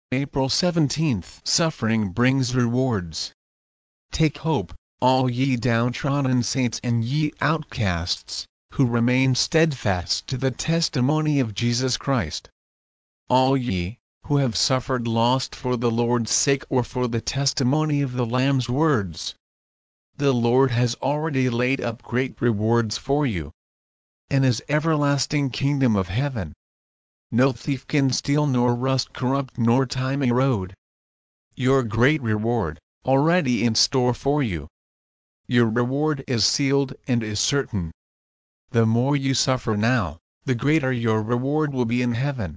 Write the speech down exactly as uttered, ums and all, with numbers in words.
April seventeenth. Suffering brings rewards. Take hope, all ye downtrodden saints and ye outcasts, who remain steadfast to the testimony of Jesus Christ. All ye, who have suffered loss for the Lord's sake or for the testimony of the Lamb's words. The Lord has already laid up great rewards for you in His everlasting kingdom of heaven. No thief can steal, nor rust corrupt, nor time erode your great reward, already in store for you. Your reward is sealed and is certain. The more you suffer now, the greater your reward will be in heaven.